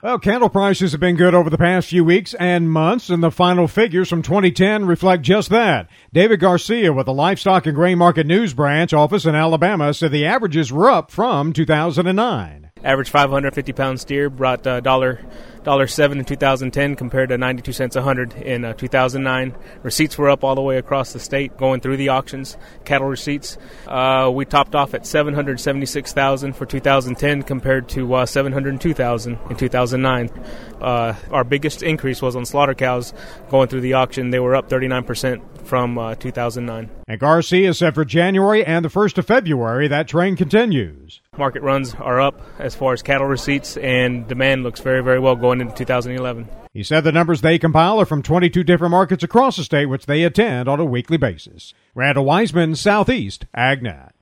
Well, cattle prices have been good over the past few weeks and months, and the final figures from 2010 reflect just that. David Garcia with the Livestock and Grain Market News Branch office in Alabama said the averages were up from 2009. Average 550-pound steer brought $1.07 in 2010 compared to 92 cents a hundred in 2009. Receipts were up all the way across the state going through the auctions. Cattle receipts, we topped off at $776,000 for 2010 compared to $702,000 in 2009. Our biggest increase was on slaughter cows going through the auction. They were up 39% from 2009. And Garcia said for January and the 1st of February, that trend continues. Market runs are up as far as cattle receipts, and demand looks very, very well going into 2011. He said the numbers they compile are from 22 different markets across the state, which they attend on a weekly basis. Randall Wiseman, Southeast AgNet.